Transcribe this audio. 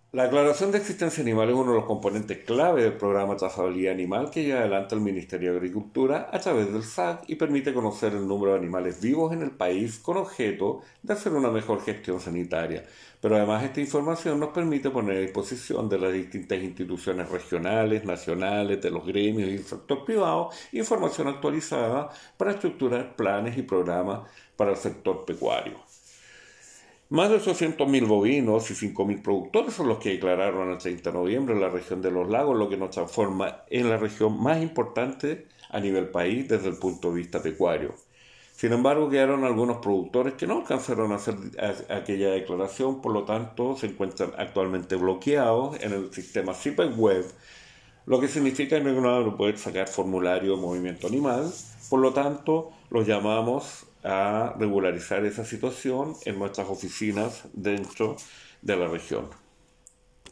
La declaración de existencia animal es uno de los componentes clave del programa de trazabilidad animal que lleva adelante el Ministerio de Agricultura a través del SAC y permite conocer el número de animales vivos en el país con objeto de hacer una mejor gestión sanitaria. Pero además esta información nos permite poner a disposición de las distintas instituciones regionales, nacionales, de los gremios y el sector privado información actualizada para estructurar planes y programas para el sector pecuario. Más de 800.000 bovinos y 5.000 productores son los que declararon el 30 de noviembre en la región de los lagos, lo que nos transforma en la región más importante a nivel país desde el punto de vista pecuario. Sin embargo, quedaron algunos productores que no alcanzaron a hacer aquella declaración, por lo tanto se encuentran actualmente bloqueados en el sistema CIPEC web, lo que significa que no van a poder sacar formulario de movimiento animal. Por lo tanto, los llamamos a regularizar esa situación en nuestras oficinas dentro de la región.